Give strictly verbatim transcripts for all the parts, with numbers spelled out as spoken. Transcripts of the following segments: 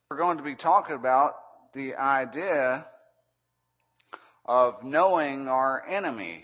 We're going to be talking about the idea of knowing our enemy.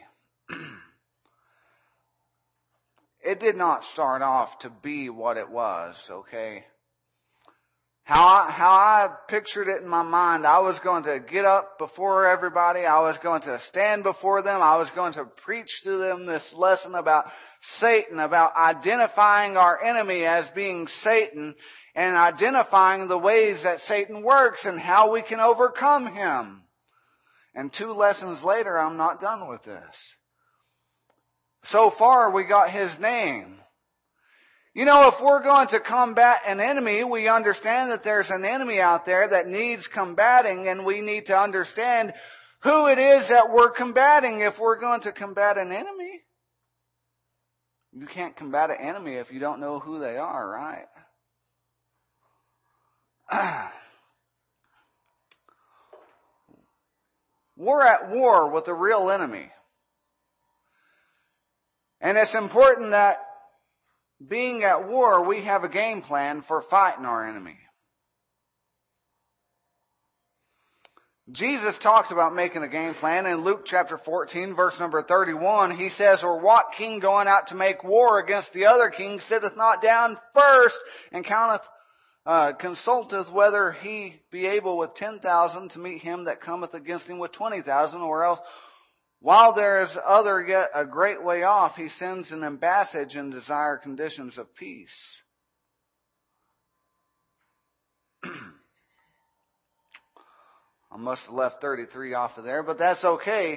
It did not start off to be what it was, okay? How I, how I pictured it in my mind, I was going to get up before everybody, I was going to stand before them, I was going to preach to them this lesson about Satan, about identifying our enemy as being Satan, and identifying the ways that Satan works and how we can overcome him. And two lessons later, I'm not done with this. So far, we got his name. You know, if we're going to combat an enemy, we understand that there's an enemy out there that needs combating, and we need to understand who it is that we're combating if we're going to combat an enemy. You can't combat an enemy if you don't know who they are, right? We're at war with a real enemy. And it's important that being at war, we have a game plan for fighting our enemy. Jesus talked about making a game plan in Luke chapter fourteen, verse number thirty-one. He says, "Or what king going out to make war against the other king sitteth not down first and counteth Uh, consulteth whether he be able with ten thousand to meet him that cometh against him with twenty thousand, or else while there is other yet a great way off, he sends an ambassage and desire conditions of peace." I must have left thirty-three off of there, but that's okay,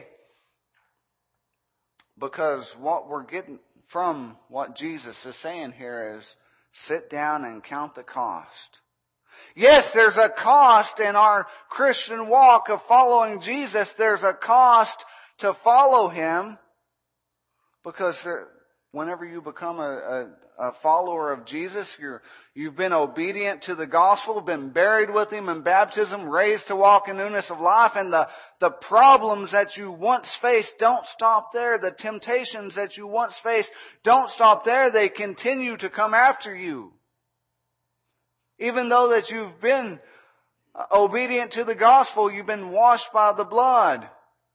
because what we're getting from what Jesus is saying here is, sit down and count the cost. Yes, there's a cost in our Christian walk of following Jesus. There's a cost to follow Him, because there, whenever you become a, a, a follower of Jesus, you're, you've been obedient to the gospel, been buried with Him in baptism, raised to walk in newness of life, and the, the problems that you once faced don't stop there. The temptations that you once faced don't stop there. They continue to come after you. Even though that you've been obedient to the gospel, you've been washed by the blood.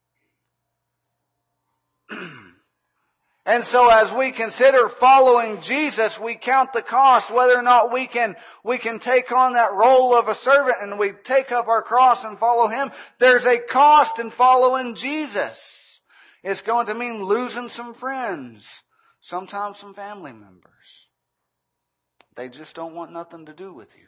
And so as we consider following Jesus, we count the cost, whether or not we can, we can take on that role of a servant and we take up our cross and follow Him. There's a cost in following Jesus. It's going to mean losing some friends, sometimes some family members. They just don't want nothing to do with you.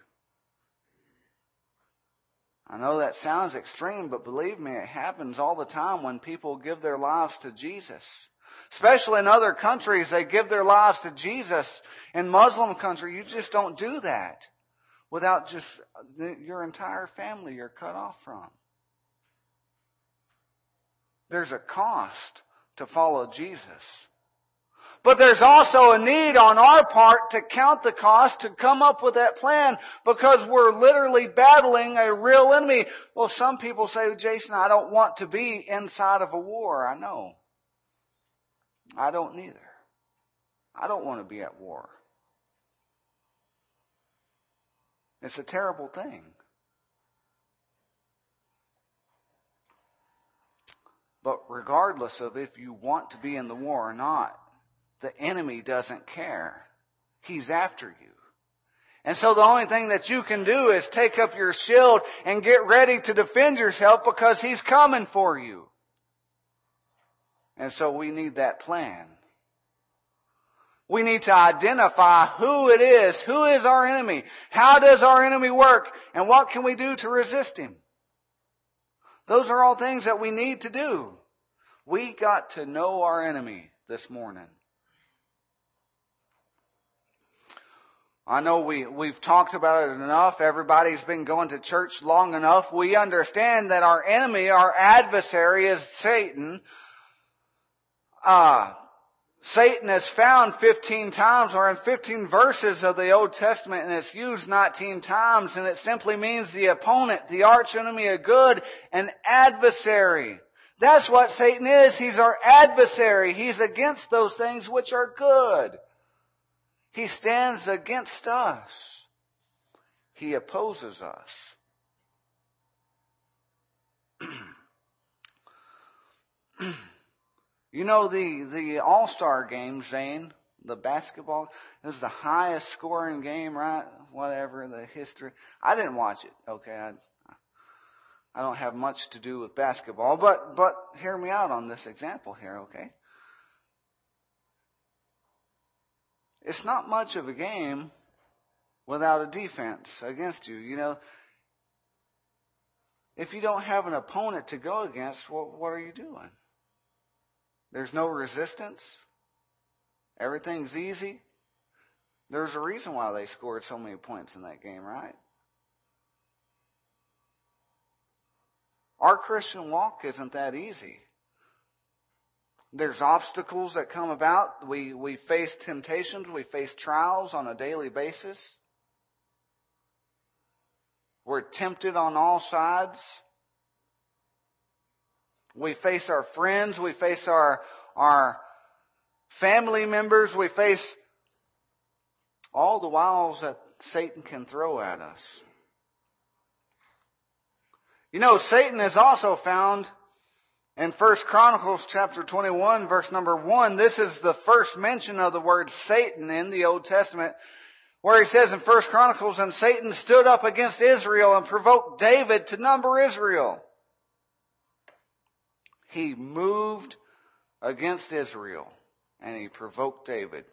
I know that sounds extreme, but believe me, it happens all the time when people give their lives to Jesus. Especially in other countries, they give their lives to Jesus. In Muslim country, you just don't do that without just your entire family you're cut off from. There's a cost to follow Jesus. But there's also a need on our part to count the cost, to come up with that plan, because we're literally battling a real enemy. Well, some people say, "Jason, I don't want to be inside of a war." I know. I don't neither. I don't want to be at war. It's a terrible thing. But regardless of if you want to be in the war or not, the enemy doesn't care. He's after you. And so the only thing that you can do is take up your shield and get ready to defend yourself, because he's coming for you. And so we need that plan. We need to identify who it is. Who is our enemy? How does our enemy work? And what can we do to resist him? Those are all things that we need to do. We got to know our enemy this morning. I know we, we've talked about it enough. Everybody's been going to church long enough. We understand that our enemy, our adversary, is Satan. Uh, Satan is found fifteen times, or in fifteen verses of the Old Testament, and it's used nineteen times, and it simply means the opponent, the arch enemy of good, an adversary. That's what Satan is. He's our adversary. He's against those things which are good. He stands against us. He opposes us. You know, the, the All-Star game, Zane, the basketball, is the highest scoring game, right? Whatever, the history. I didn't watch it, okay? I, I don't have much to do with basketball, but, but hear me out on this example here, okay? It's not much of a game without a defense against you. You know, if you don't have an opponent to go against, well, what are you doing? There's no resistance. Everything's easy. There's a reason why they scored so many points in that game, right? Our Christian walk isn't that easy. There's obstacles that come about. We, we face temptations. We face trials on a daily basis. We're tempted on all sides. We face our friends. We face our, our family members. We face all the wiles that Satan can throw at us. You know, Satan is also found in First Chronicles chapter twenty-one, verse number one. This is the first mention of the word Satan in the Old Testament, where he says in First Chronicles, "And Satan stood up against Israel and provoked David to number Israel." He moved against Israel and he provoked David.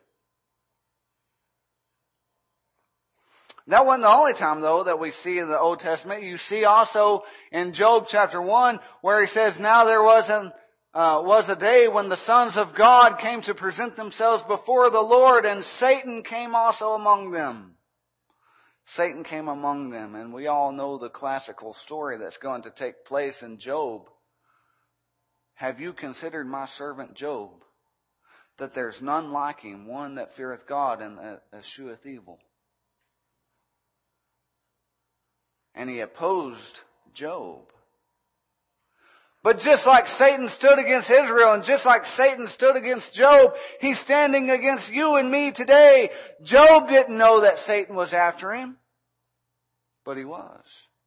That wasn't the only time, though, that we see in the Old Testament. You see also in Job chapter one, where he says, "Now there was, an, uh, was a day when the sons of God came to present themselves before the Lord, and Satan came also among them." Satan came among them, and we all know the classical story that's going to take place in Job. "Have you considered my servant Job, that there's none like him, one that feareth God and escheweth evil?" And he opposed Job. But just like Satan stood against Israel, and just like Satan stood against Job, he's standing against you and me today. Job didn't know that Satan was after him, but he was.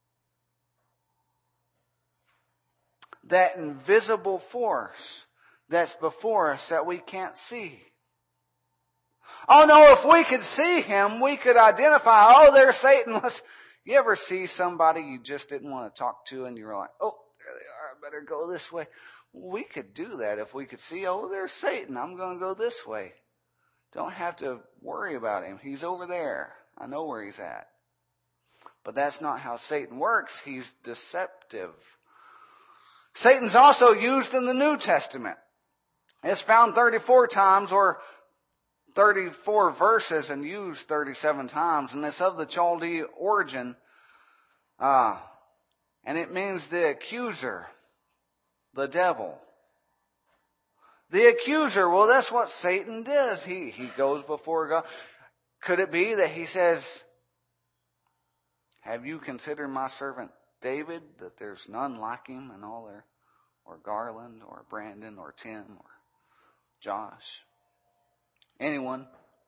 That invisible force that's before us that we can't see. Oh no, if we could see him, we could identify, oh, there's Satan. Let's, you ever see somebody you just didn't want to talk to and you were like, oh, there they are, I better go this way. We could do that if we could see, oh, there's Satan. I'm going to go this way. Don't have to worry about him. He's over there. I know where he's at. But that's not how Satan works. He's deceptive. Satan's also used in the New Testament. It's found thirty-four times, or thirty-four verses, and used thirty-seven times. And it's of the Chaldee origin. Uh, and it means the accuser, the devil. The accuser, well, that's what Satan does. He, he goes before God. Could it be that he says, "Have you considered my servant David, that there's none like him in all there, or Garland, or Brandon, or Tim, or Josh, anyone?"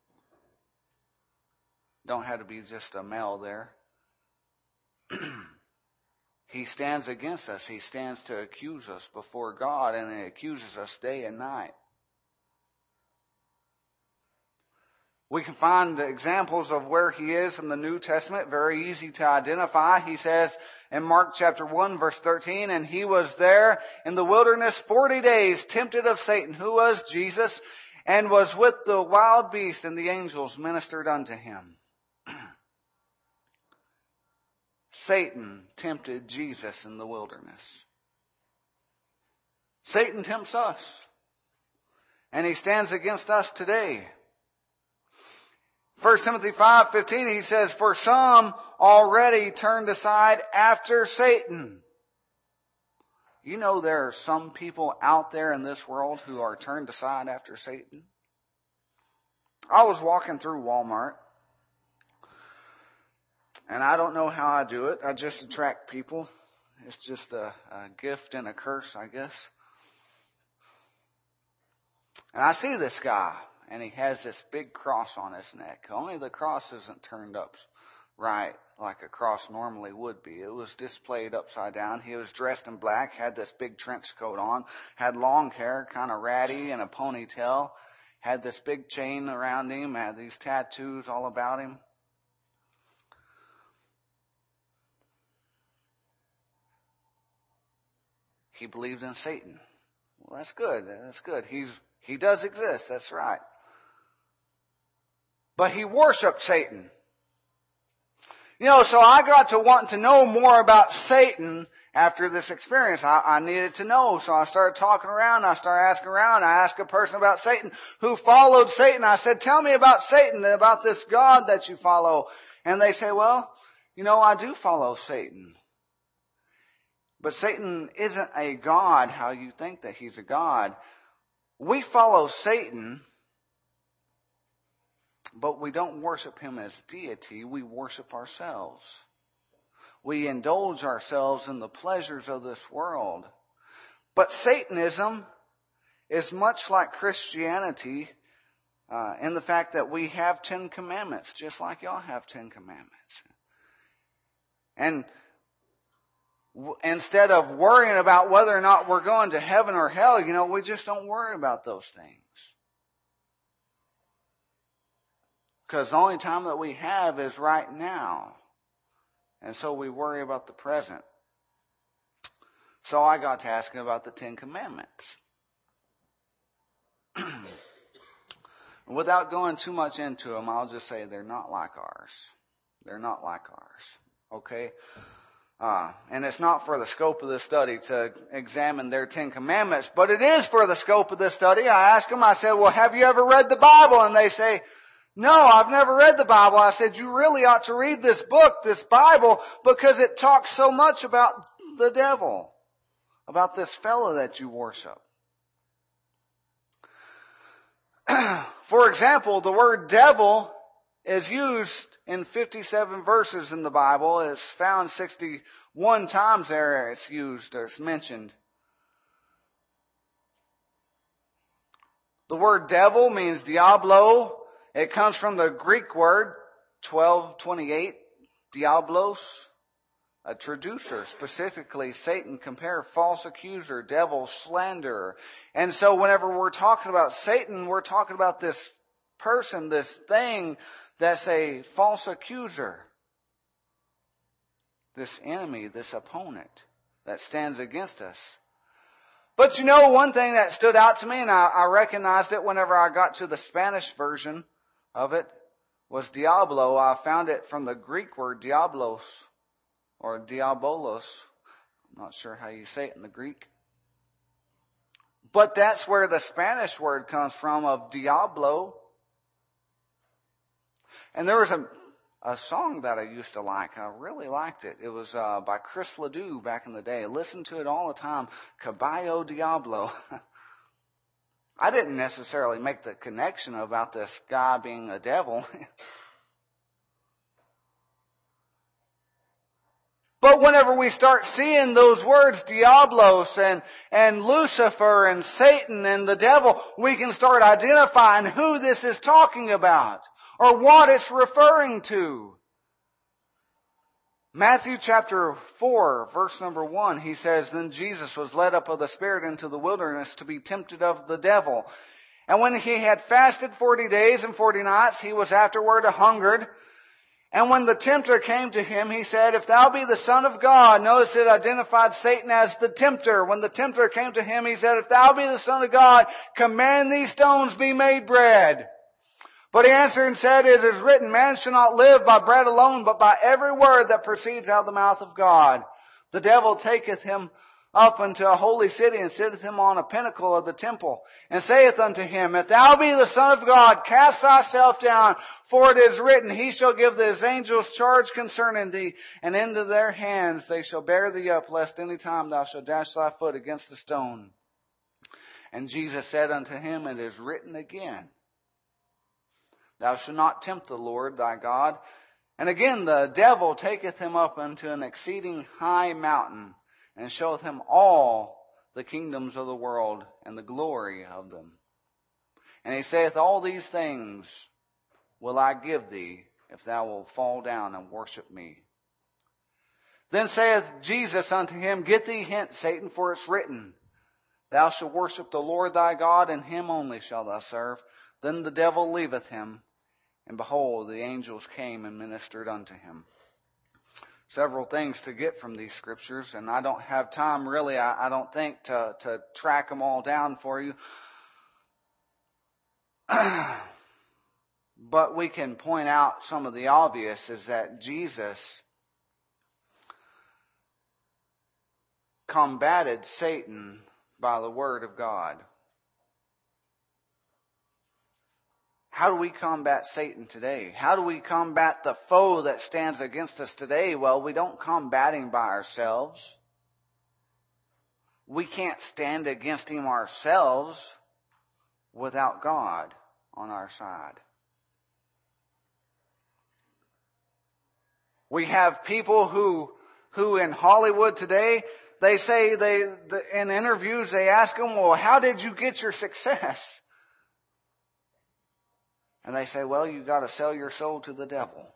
Don't have to be just a male there. He stands against us. He stands to accuse us before God, and he accuses us day and night. We can find examples of where he is in the New Testament, very easy to identify. He says in Mark chapter one, verse thirteen, "And he was there in the wilderness forty days, tempted of Satan," who was Jesus, "and was with the wild beasts, and the angels ministered unto him." Satan tempted Jesus in the wilderness. Satan tempts us, and he stands against us today. First Timothy five fifteen, he says, "For some already turned aside after Satan." You know there are some people out there in this world who are turned aside after Satan. I was walking through Walmart, and I don't know how I do it. I just attract people. It's just a, a gift and a curse, I guess. And I see this guy, and he has this big cross on his neck. Only the cross isn't turned up right. like a cross normally would be. It was displayed upside down. He was dressed in black, had this big trench coat on, had long hair, kind of ratty, and a ponytail, had this big chain around him, had these tattoos all about him. He believed in Satan. Well, that's good. That's good. He's, he does exist. That's right. But he worshiped Satan. You know, so I got to want to know more about Satan after this experience. I, I needed to know, so I started talking around. I started asking around. I asked a person about Satan who followed Satan. I said, tell me about Satan, about this God that you follow. And they say, well, you know, I do follow Satan. But Satan isn't a God how you think that he's a God. We follow Satan, but we don't worship him as deity. We worship ourselves. We indulge ourselves in the pleasures of this world. But Satanism is much like Christianity uh, in the fact that we have Ten Commandments, just like y'all have Ten Commandments. And w- instead of worrying about whether or not we're going to heaven or hell, you know, we just don't worry about those things. Because the only time that we have is right now. And so we worry about the present. So I got to asking about the Ten Commandments. Without going too much into them, I'll just say they're not like ours. They're not like ours. Okay? Uh, and it's not for the scope of this study to examine their Ten Commandments, but it is for the scope of this study. I asked them, I said, well, have you ever read the Bible? And they say, no, I've never read the Bible. I said, you really ought to read this book, this Bible, because it talks so much about the devil, about this fellow that you worship. For example, the word devil is used in fifty-seven verses in the Bible. It's found sixty-one times there it's used or it's mentioned. The word devil means diablo. It comes from the Greek word twelve twenty-eight, diablos, a traducer, specifically Satan, compare false accuser, devil, slanderer. And so whenever we're talking about Satan, we're talking about this person, this thing that's a false accuser. This enemy, this opponent that stands against us. But you know, one thing that stood out to me, and I, I recognized it whenever I got to the Spanish version of it, was diablo. I found it from the Greek word diablos, or diabolos. I'm not sure how you say it in the Greek. But that's where the Spanish word comes from, of diablo. And there was a, a song that I used to like. I really liked it. It was uh, by Chris Ledoux back in the day. I listened to it all the time. Caballo Diablo. I didn't necessarily make the connection about this guy being a devil. But whenever we start seeing those words, Diablos and, and Lucifer and Satan and the devil, we can start identifying who this is talking about or what it's referring to. Matthew chapter four, verse number one, he says, then Jesus was led up of the Spirit into the wilderness to be tempted of the devil. And when he had fasted forty days and forty nights, he was afterward a hungered. And when the tempter came to him, he said, if thou be the Son of God, notice it identified Satan as the tempter. When the tempter came to him, he said, if thou be the Son of God, command these stones be made bread. But he answered and said, it is written, man shall not live by bread alone, but by every word that proceeds out of the mouth of God. The devil taketh him up unto a holy city, and sitteth him on a pinnacle of the temple, and saith unto him, if thou be the Son of God, cast thyself down, for it is written, he shall give his angels charge concerning thee, and into their hands they shall bear thee up, lest any time thou shalt dash thy foot against the stone. And Jesus said unto him, it is written again, thou shalt not tempt the Lord thy God. And again the devil taketh him up unto an exceeding high mountain, and showeth him all the kingdoms of the world and the glory of them. And he saith, all these things will I give thee, if thou wilt fall down and worship me. Then saith Jesus unto him, Get thee hence, Satan, for it's written, Thou shalt worship the Lord thy God, and him only shalt thou serve. Then the devil leaveth him, and behold, the angels came and ministered unto him. Several things to get from these scriptures, and I don't have time really, I, I don't think, to, to track them all down for you. But we can point out some of the obvious, is that Jesus combated Satan by the Word of God. How do we combat Satan today? How do we combat the foe that stands against us today? Well, we don't combat him by ourselves. We can't stand against him ourselves without God on our side. We have people who, who in Hollywood today, they say they, in interviews, they ask them, well, how did you get your success? And they say, well, you got to sell your soul to the devil.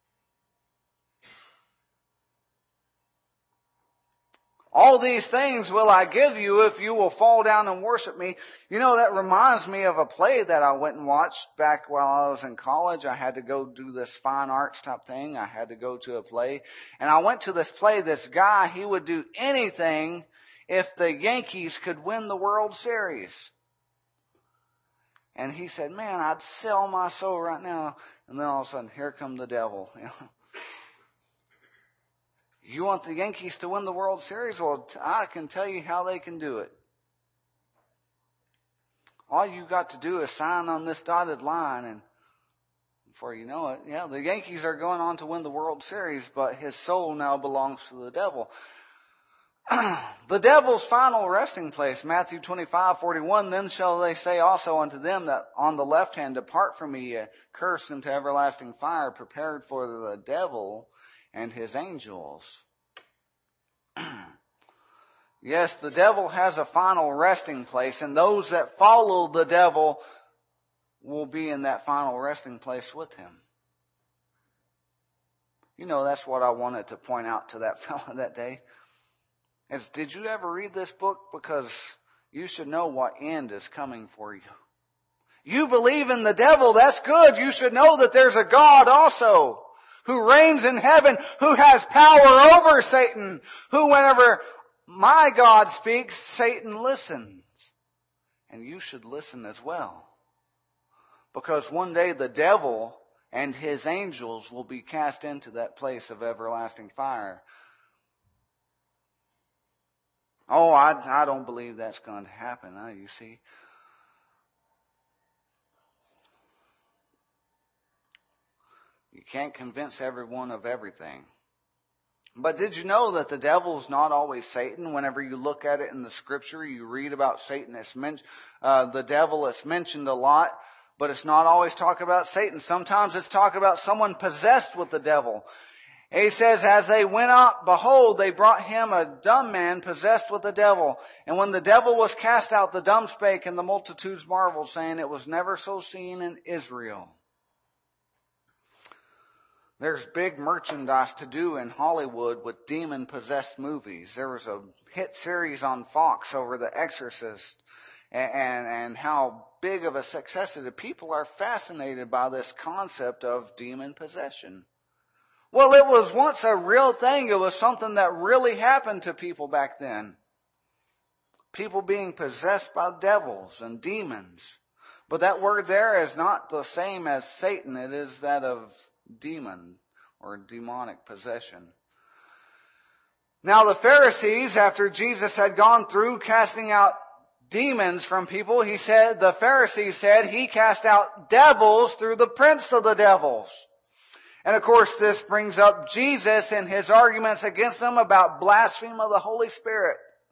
All these things will I give you if you will fall down and worship me. You know, that reminds me of a play that I went and watched back while I was in college. I had to go do this fine arts type thing. I had to go to a play. And I went to this play. This guy, he would do anything if the Yankees could win the World Series. And he said, man, I'd sell my soul right now. And then all of a sudden, here come the devil. You want the Yankees to win the World Series? Well, I can tell you how they can do it. All you got to do is sign on this dotted line, and before you know it, yeah, the Yankees are going on to win the World Series, but his soul now belongs to the devil. The devil's final resting place, Matthew twenty-five forty-one, then shall they say also unto them that on the left hand, Depart from me, cursed into everlasting fire, prepared for the devil and his angels. Yes, the devil has a final resting place, and those that follow the devil will be in that final resting place with him. You know, that's what I wanted to point out to that fellow that day. Is, did you ever read this book? Because you should know what end is coming for you. You believe in the devil, that's good. You should know that there's a God also who reigns in heaven, who has power over Satan, who whenever my God speaks, Satan listens. And you should listen as well. Because one day the devil and his angels will be cast into that place of everlasting fire. Oh, I, I don't believe that's going to happen, huh, you see. You can't convince everyone of everything. But did you know that the devil's not always Satan? Whenever you look at it in the scripture, you read about Satan. It's men- uh, the devil is mentioned a lot, but it's not always talk about Satan. Sometimes it's talk about someone possessed with the devil. He says, as they went up, behold, they brought him a dumb man possessed with the devil. And when the devil was cast out, the dumb spake, and the multitudes marveled, saying, it was never so seen in Israel. There's big merchandise to do in Hollywood with demon-possessed movies. There was a hit series on Fox over The Exorcist, and, and, and how big of a success it is. People are fascinated by this concept of demon possession. Well, it was once a real thing. It was something that really happened to people back then. People being possessed by devils and demons. But that word there is not the same as Satan. It is that of demon or demonic possession. Now the Pharisees, after Jesus had gone through casting out demons from people, he said, the Pharisees said he cast out devils through the prince of the devils. And of course, this brings up Jesus and his arguments against them about blasphemy of the Holy Spirit.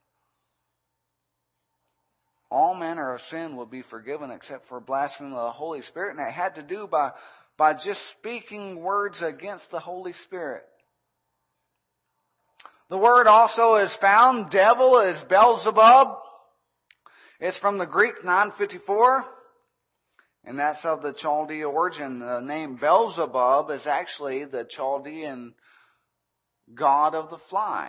All manner of sin will be forgiven except for blasphemy of the Holy Spirit. And it had to do by, by just speaking words against the Holy Spirit. The word also is found, devil is Beelzebub. It's from the Greek nine fifty-four. And that's of the Chaldean origin. The name Beelzebub is actually the Chaldean God of the fly.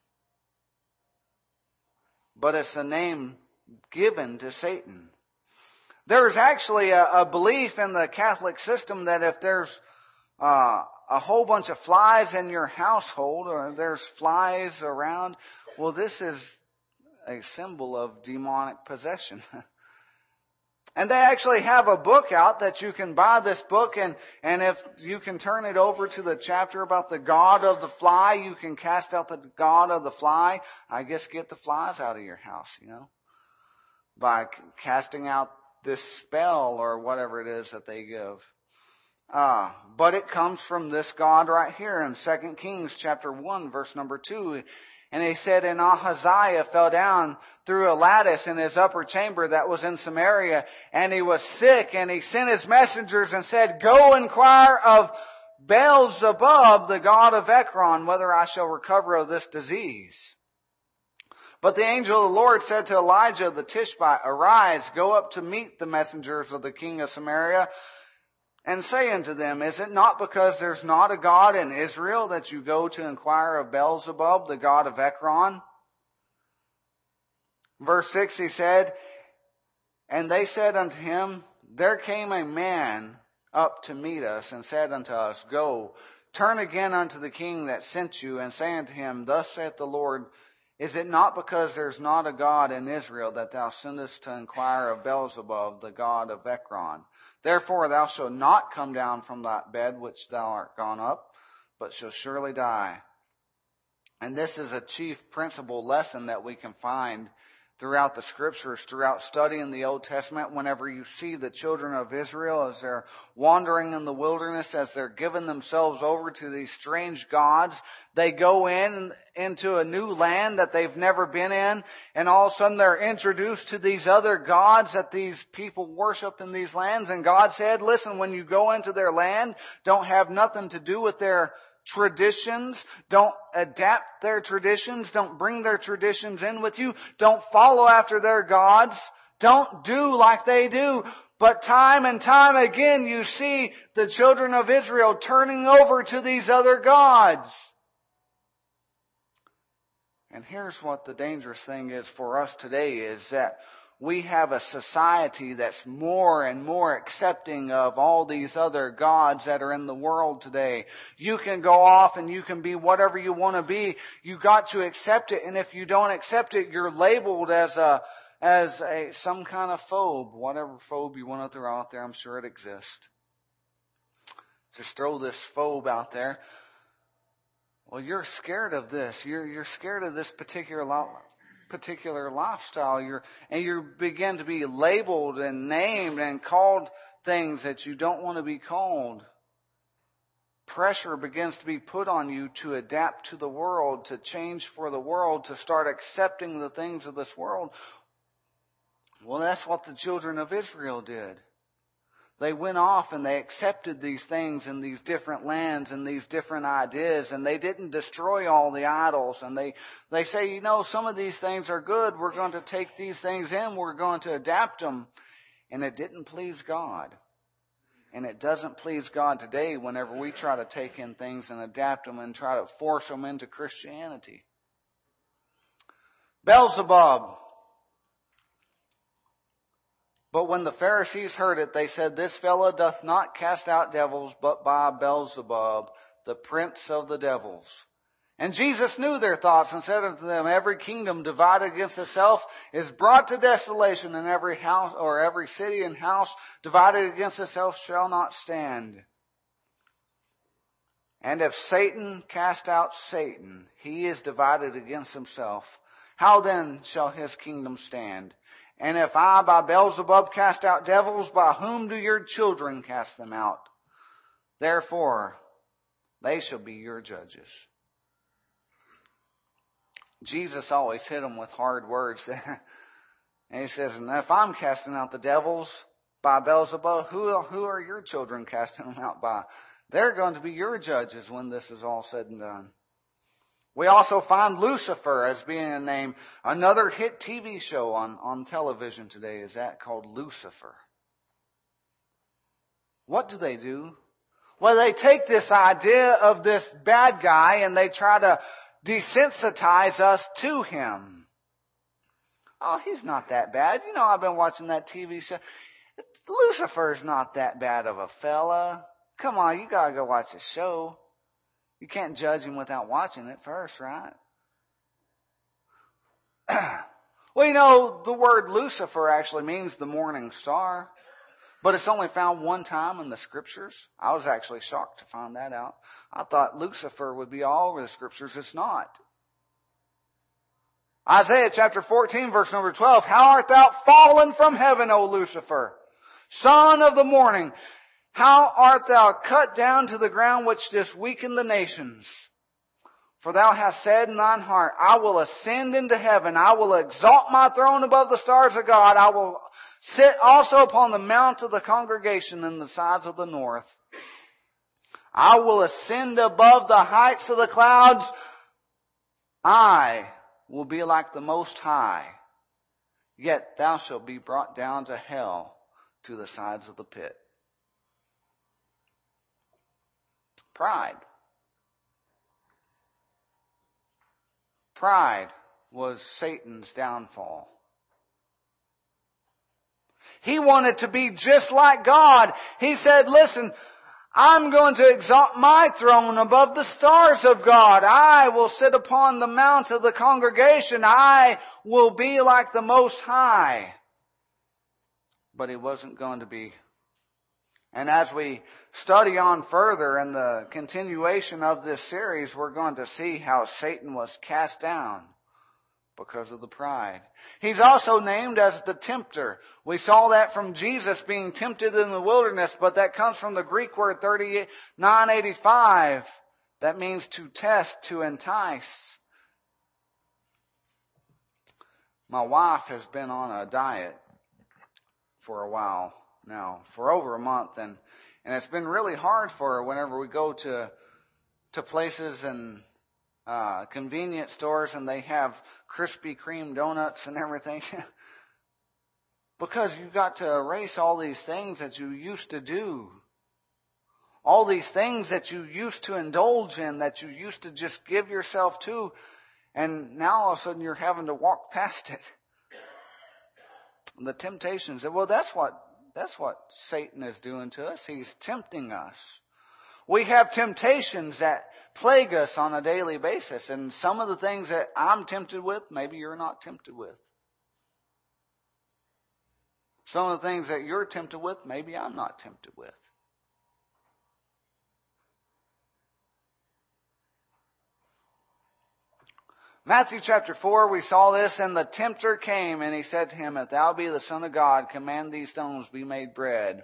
But it's a name given to Satan. There's actually a, a belief in the Catholic system that if there's uh, a whole bunch of flies in your household, or there's flies around, well, this is a symbol of demonic possession. And they actually have a book out that you can buy this book, and, and if you can turn it over to the chapter about the God of the fly, you can cast out the God of the fly. I guess get the flies out of your house, you know, by casting out this spell or whatever it is that they give. Uh, but it comes from this God right here in Second Kings chapter one, verse number two. And he said, and Ahaziah fell down through a lattice in his upper chamber that was in Samaria, and he was sick, and he sent his messengers and said, go inquire of Beelzebub, the god of Ekron, whether I shall recover of this disease. But the angel of the Lord said to Elijah the Tishbite, arise, go up to meet the messengers of the king of Samaria, and say unto them, is it not because there's not a God in Israel that you go to inquire of Beelzebub, the god of Ekron? Verse six, he said, and they said unto him, there came a man up to meet us, and said unto us, go, turn again unto the king that sent you, and say unto him, thus saith the Lord, is it not because there's not a God in Israel that thou sendest to inquire of Beelzebub, the god of Ekron? Therefore thou shalt not come down from that bed which thou art gone up, but shalt surely die. And this is a chief principle lesson that we can find throughout the scriptures, throughout studying the Old Testament. Whenever you see the children of Israel as they're wandering in the wilderness, as they're giving themselves over to these strange gods, they go in into a new land that they've never been in, and all of a sudden they're introduced to these other gods that these people worship in these lands. And God said, listen, when you go into their land, don't have nothing to do with their traditions. Don't adapt their traditions. Don't bring their traditions in with you. Don't follow after their gods. Don't do like they do. But time and time again you see the children of Israel turning over to these other gods. And here's what the dangerous thing is for us today, is that we have a society that's more and more accepting of all these other gods that are in the world today. You can go off and you can be whatever you want to be. You got to accept it. And if you don't accept it, you're labeled as a, as a, some kind of phobe. Whatever phobe you want to throw out there, I'm sure it exists. Just throw this phobe out there. Well, you're scared of this. You're, you're scared of this particular life. particular lifestyle, you're, and you begin to be labeled and named and called things that you don't want to be called. Pressure begins to be put on you to adapt to the world, to change for the world, to start accepting the things of this world. Well, that's what the children of Israel did. They went off and they accepted these things in these different lands and these different ideas, and they didn't destroy all the idols. And they, they say, you know, some of these things are good. We're going to take these things in. We're going to adapt them. And it didn't please God. And it doesn't please God today whenever we try to take in things and adapt them and try to force them into Christianity. Beelzebub. But when the Pharisees heard it, they said, this fellow doth not cast out devils, but by Beelzebub, the prince of the devils. And Jesus knew their thoughts and said unto them, every kingdom divided against itself is brought to desolation, and every house or every city and house divided against itself shall not stand. And if Satan cast out Satan, he is divided against himself. How then shall his kingdom stand? And if I by Beelzebub cast out devils, by whom do your children cast them out? Therefore, they shall be your judges. Jesus always hit them with hard words. And he says, and if I'm casting out the devils by Beelzebub, who, who are your children casting them out by? They're going to be your judges when this is all said and done. We also find Lucifer as being a name. Another hit T V show on, on television today is that called Lucifer. What do they do? Well, they take this idea of this bad guy and they try to desensitize us to him. Oh, he's not that bad. You know, I've been watching that T V show. Lucifer's not that bad of a fella. Come on, you gotta go watch the show. You can't judge him without watching it first, right? Well, you know, the word Lucifer actually means the morning star. But it's only found one time in the scriptures. I was actually shocked to find that out. I thought Lucifer would be all over the scriptures. It's not. Isaiah chapter fourteen, verse number twelve. How art thou fallen from heaven, O Lucifer, son of the morning? How art thou cut down to the ground, which didst weaken the nations? For thou hast said in thine heart, I will ascend into heaven. I will exalt my throne above the stars of God. I will sit also upon the mount of the congregation in the sides of the north. I will ascend above the heights of the clouds. I will be like the Most High. Yet thou shalt be brought down to hell, to the sides of the pit. Pride. Pride was Satan's downfall. He wanted to be just like God. He said, listen, I'm going to exalt my throne above the stars of God. I will sit upon the mount of the congregation. I will be like the Most High. But he wasn't going to be. And as we study on further in the continuation of this series, we're going to see how Satan was cast down because of the pride. He's also named as the tempter. We saw that from Jesus being tempted in the wilderness, but that comes from the Greek word thirty-nine eighty-five. That means to test, to entice. My wife has been on a diet for a while now, for over a month, and and it's been really hard for her whenever we go to to places and uh convenience stores and they have Krispy Kreme donuts and everything. Because you've got to erase all these things that you used to do. All these things that you used to indulge in, that you used to just give yourself to, and now all of a sudden you're having to walk past it. The temptations, well, that's what That's what Satan is doing to us. He's tempting us. We have temptations that plague us on a daily basis. And some of the things that I'm tempted with, maybe you're not tempted with. Some of the things that you're tempted with, maybe I'm not tempted with. Matthew chapter four, we saw this, and the tempter came, and he said to him, if thou be the Son of God, command these stones be made bread.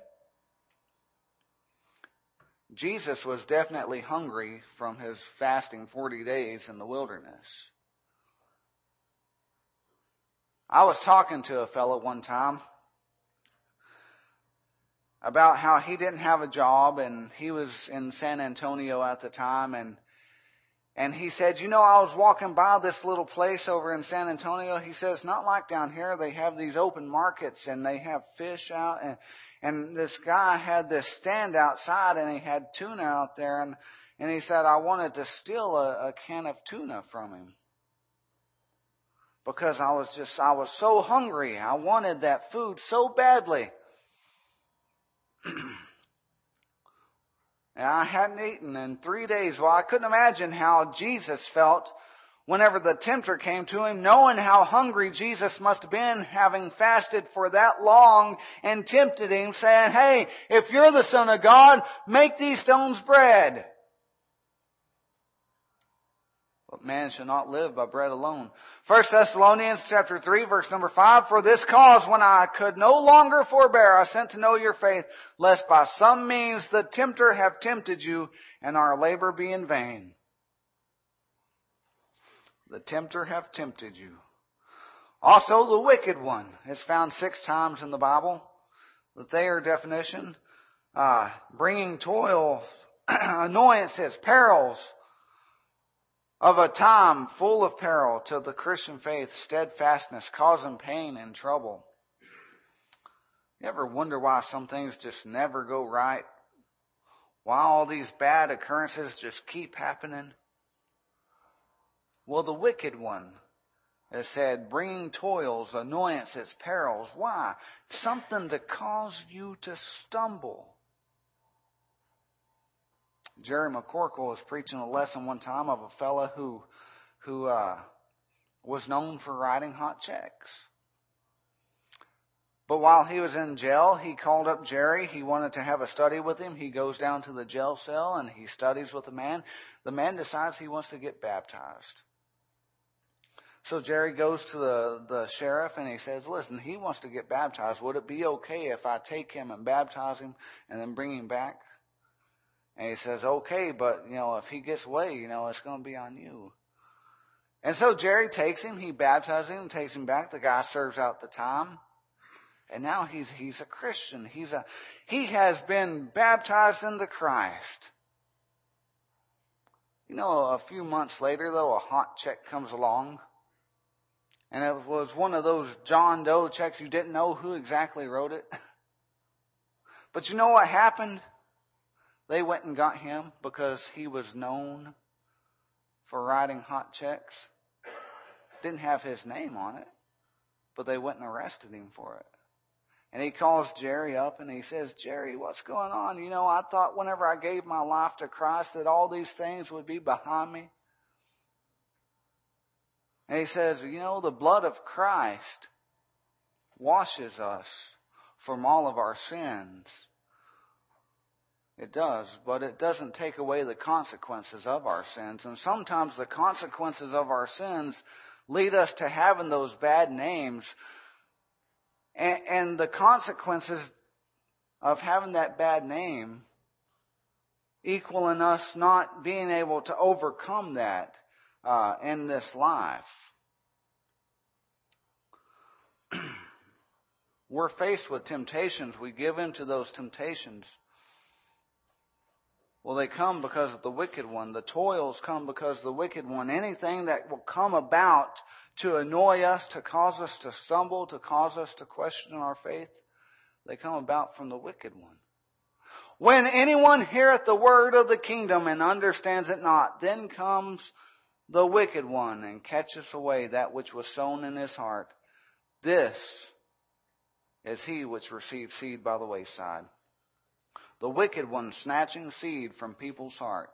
Jesus was definitely hungry from his fasting forty days in the wilderness. I was talking to a fellow one time about how he didn't have a job, and he was in San Antonio at the time, and And he said, you know, I was walking by this little place over in San Antonio. He says, not like down here. They have these open markets and they have fish out. And, and this guy had this stand outside and he had tuna out there. And, and he said, I wanted to steal a, a can of tuna from him. Because I was just, I was so hungry. I wanted that food so badly. And I hadn't eaten in three days. Well, I couldn't imagine how Jesus felt whenever the tempter came to him, knowing how hungry Jesus must have been, having fasted for that long, and tempted him, saying, hey, if you're the Son of God, make these stones bread. But man shall not live by bread alone. First Thessalonians chapter three, verse number five. For this cause, when I could no longer forbear, I sent to know your faith, lest by some means the tempter have tempted you, and our labor be in vain. The tempter have tempted you. Also the wicked one is found six times in the Bible. The Thayer definition, uh, bringing toil, annoyances, perils, of a time full of peril to the Christian faith, steadfastness, causing pain and trouble. You ever wonder why some things just never go right? Why all these bad occurrences just keep happening? Well, the wicked one has said, bringing toils, annoyances, perils. Why? Something to cause you to stumble. Jerry McCorkle was preaching a lesson one time of a fella who, who uh, was known for writing hot checks. But while he was in jail, he called up Jerry. He wanted to have a study with him. He goes down to the jail cell and he studies with the man. The man decides he wants to get baptized. So Jerry goes to the, the sheriff and he says, listen, he wants to get baptized. Would it be okay if I take him and baptize him and then bring him back? And he says, okay, but, you know, if he gets away, you know, it's going to be on you. And so Jerry takes him, he baptizes him, takes him back. The guy serves out the time. And now he's, he's a Christian. He's a, he has been baptized into Christ. You know, a few months later, though, a hot check comes along. And it was one of those John Doe checks. You didn't know who exactly wrote it. But you know what happened? They went and got him because he was known for writing hot checks. Didn't have his name on it, but they went and arrested him for it. And he calls Jerry up and he says, Jerry, what's going on? You know, I thought whenever I gave my life to Christ that all these things would be behind me. And he says, you know, the blood of Christ washes us from all of our sins. It does, but it doesn't take away the consequences of our sins. And sometimes the consequences of our sins lead us to having those bad names. And, and the consequences of having that bad name equaling us not being able to overcome that uh, in this life. We're faced with temptations. We give in to those temptations. Well, they come because of the wicked one. The toils come because of the wicked one. Anything that will come about to annoy us, to cause us to stumble, to cause us to question our faith, they come about from the wicked one. When anyone heareth the word of the kingdom and understands it not, then comes the wicked one and catcheth away that which was sown in his heart. This is he which received seed by the wayside. The wicked one snatching seed from people's heart.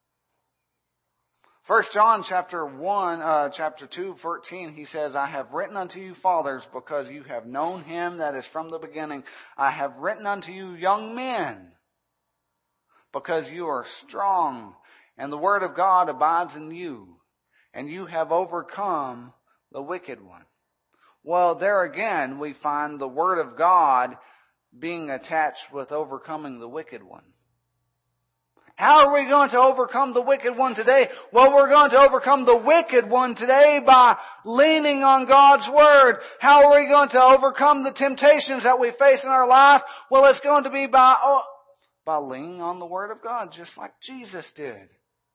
First John chapter one, uh, chapter two, fourteen, he says, I have written unto you, fathers, because you have known him that is from the beginning. I have written unto you, young men, because you are strong, and the word of God abides in you, and you have overcome the wicked one. Well, there again, we find the word of God being attached with overcoming the wicked one. How are we going to overcome the wicked one today? Well, we're going to overcome the wicked one today by leaning on God's word. How are we going to overcome the temptations that we face in our life? Well, it's going to be by, oh, by leaning on the word of God, just like Jesus did.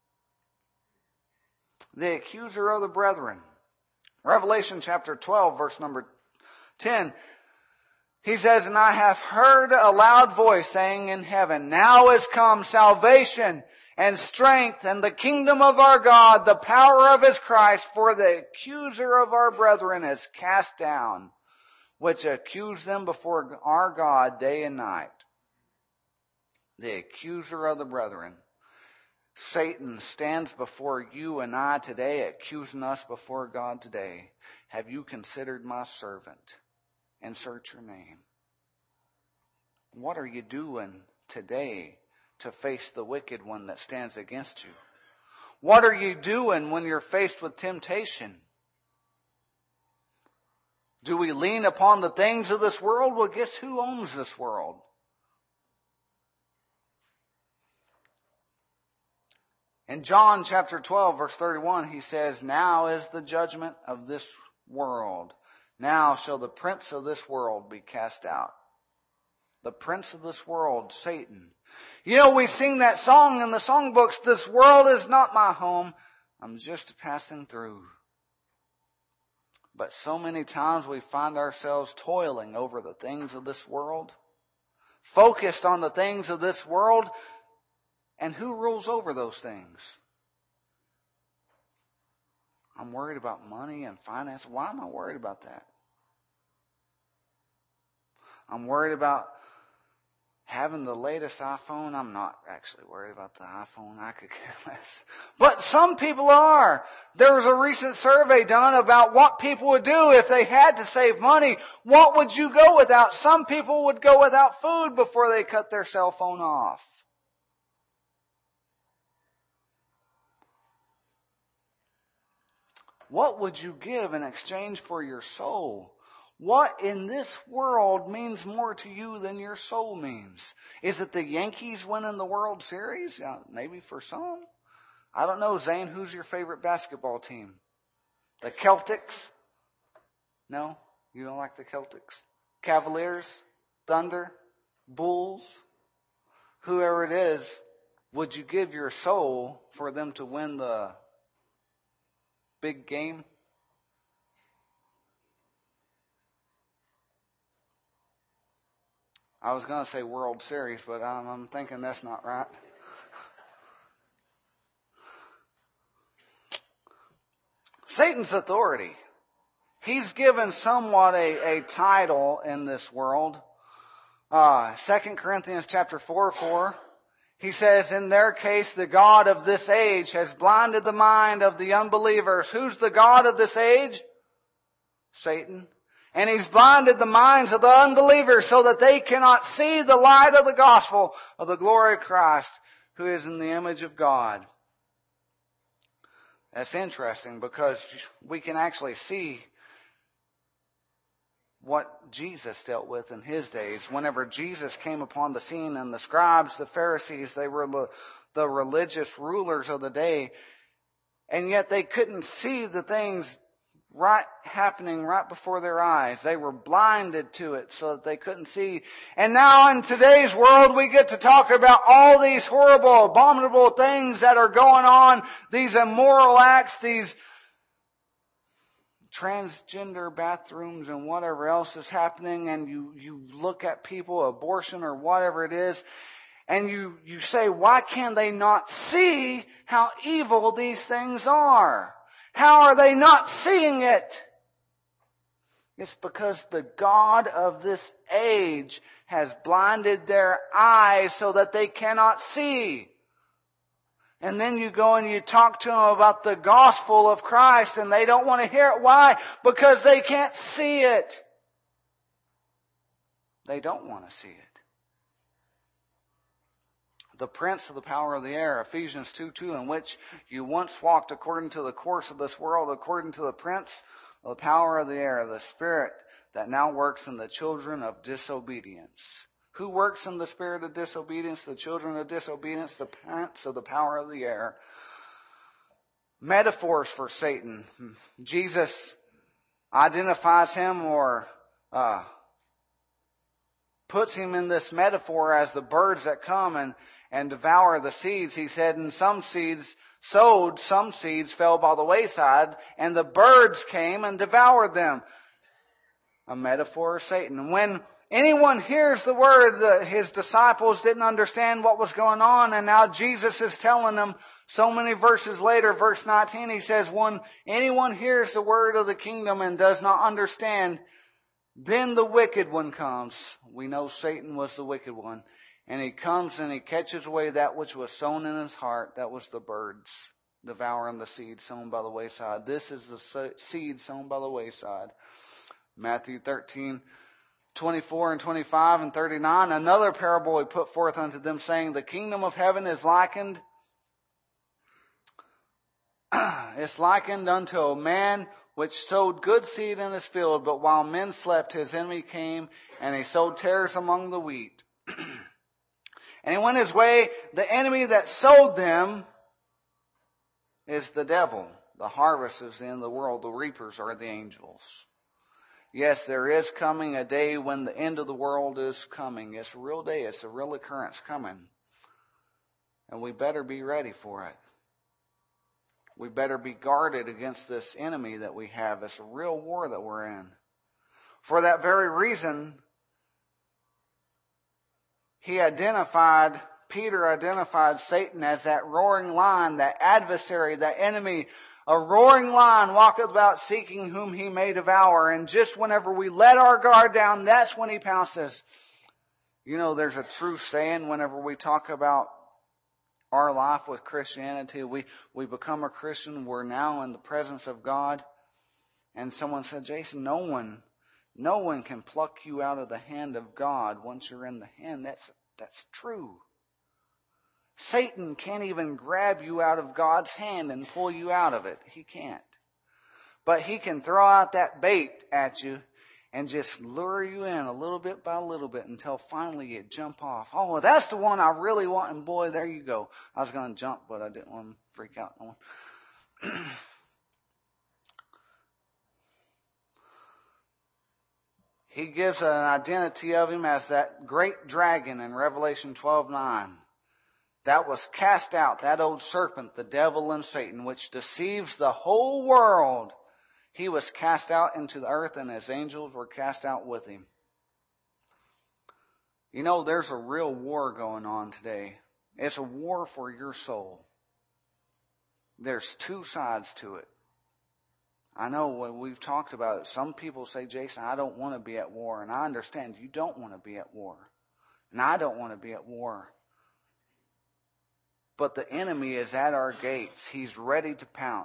The accuser of the brethren. Revelation chapter twelve, verse number ten. He says, and I have heard a loud voice saying in heaven, now is come salvation and strength and the kingdom of our God, the power of his Christ, for the accuser of our brethren is cast down, which accuse them before our God day and night. The accuser of the brethren. Satan stands before you and I today, accusing us before God today. Have you considered my servant? Insert your name. What are you doing today to face the wicked one that stands against you? What are you doing when you're faced with temptation? Do we lean upon the things of this world? Well, guess who owns this world? In John chapter twelve, verse thirty-one, he says, now is the judgment of this world. Now shall the prince of this world be cast out. The prince of this world, Satan. You know, we sing that song in the songbooks, this world is not my home, I'm just passing through. But so many times we find ourselves toiling over the things of this world, focused on the things of this world, And who rules over those things? I'm worried about money and finance. Why am I worried about that? I'm worried about having the latest iPhone. I'm not actually worried about the iPhone. I could care less. But some people are. There was a recent survey done about what people would do if they had to save money. What would you go without? Some people would go without food before they cut their cell phone off. What would you give in exchange for your soul? What in this world means more to you than your soul means? Is it the Yankees winning the World Series? Yeah, maybe for some. I don't know, Zane, who's your favorite basketball team? The Celtics? No? You don't like the Celtics? Cavaliers? Thunder? Bulls? Whoever it is, would you give your soul for them to win the big game? I was going to say World Series, but I'm, I'm thinking that's not right. Satan's authority. He's given somewhat a, a title in this world. Uh, Second Corinthians chapter four, four. He says, in their case, the God of this age has blinded the mind of the unbelievers. Who's the God of this age? Satan. And he's blinded the minds of the unbelievers so that they cannot see the light of the gospel of the glory of Christ, who is in the image of God. That's interesting because we can actually see what Jesus dealt with in his days. Whenever Jesus came upon the scene, and the scribes, the Pharisees, they were the, the religious rulers of the day, and yet they couldn't see the things right happening right before their eyes. They were blinded to it so that they couldn't see. And now in today's world we get to talk about all these horrible, abominable things that are going on, these immoral acts, these transgender bathrooms and whatever else is happening, and you, you look at people, abortion or whatever it is, and you, you say, why can they not see how evil these things are? How are they not seeing it? It's because the God of this age has blinded their eyes so that they cannot see. And then you go and you talk to them about the gospel of Christ and they don't want to hear it. Why? Because they can't see it. They don't want to see it. The prince of the power of the air, Ephesians two two, in which you once walked according to the course of this world, according to the prince of the power of the air, the spirit that now works in the children of disobedience. Who works in the spirit of disobedience? The children of disobedience, the prince of the power of the air. Metaphors for Satan. Jesus identifies him or uh, puts him in this metaphor as the birds that come and and devour the seeds. He said, and some seeds sowed, some seeds fell by the wayside, and the birds came and devoured them. A metaphor of Satan. When anyone hears the word, that his disciples didn't understand what was going on, and now Jesus is telling them so many verses later, verse nineteen, he says, when anyone hears the word of the kingdom and does not understand, then the wicked one comes. We know Satan was the wicked one. And he comes and he catches away that which was sown in his heart. That was the birds devouring the seed sown by the wayside. This is the seed sown by the wayside. Matthew thirteen, twenty-four and twenty-five and thirty-nine. Another parable he put forth unto them, saying, the kingdom of heaven is likened, it's likened unto a man which sowed good seed in his field, but while men slept, his enemy came, and he sowed tares among the wheat. And he went his way. The enemy that sowed them is the devil. The harvest is in the world. The reapers are the angels. Yes, there is coming a day when the end of the world is coming. It's a real day. It's a real occurrence coming. And we better be ready for it. We better be guarded against this enemy that we have. It's a real war that we're in. For that very reason, he identified Peter identified Satan as that roaring lion, that adversary, that enemy. A roaring lion walketh about seeking whom he may devour. And just whenever we let our guard down, that's when he pounces. You know, there's a true saying whenever we talk about our life with Christianity, we, we become a Christian, we're now in the presence of God. And someone said, Jason, no one, no one can pluck you out of the hand of God once you're in the hand. That's, that's true. Satan can't even grab you out of God's hand and pull you out of it. He can't. But he can throw out that bait at you and just lure you in a little bit by little bit until finally you jump off. Oh, well, that's the one I really want. And boy, there you go. I was going to jump, but I didn't want to freak out no one. He gives an identity of him as that great dragon in Revelation twelve nine. That was cast out, that old serpent, the devil and Satan, which deceives the whole world. He was cast out into the earth and his angels were cast out with him. You know, there's a real war going on today. It's a war for your soul. There's two sides to it. I know when we've talked about it, some people say, Jason, I don't want to be at war. And I understand you don't want to be at war. And I don't want to be at war. But the enemy is at our gates. He's ready to pounce.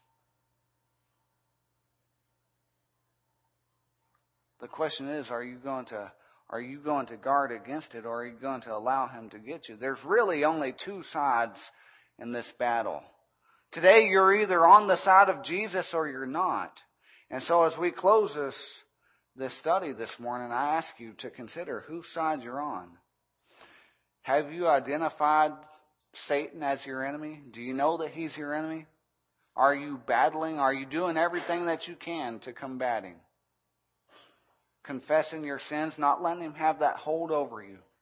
The question is, are you going to, are you going to guard against it, or are you going to allow him to get you? There's really only two sides in this battle. Today you're either on the side of Jesus or you're not. And so as we close this, this study this morning, I ask you to consider whose side you're on. Have you identified Satan as your enemy? Do you know that he's your enemy? Are you battling? Are you doing everything that you can to combat him? Confessing your sins, not letting him have that hold over you.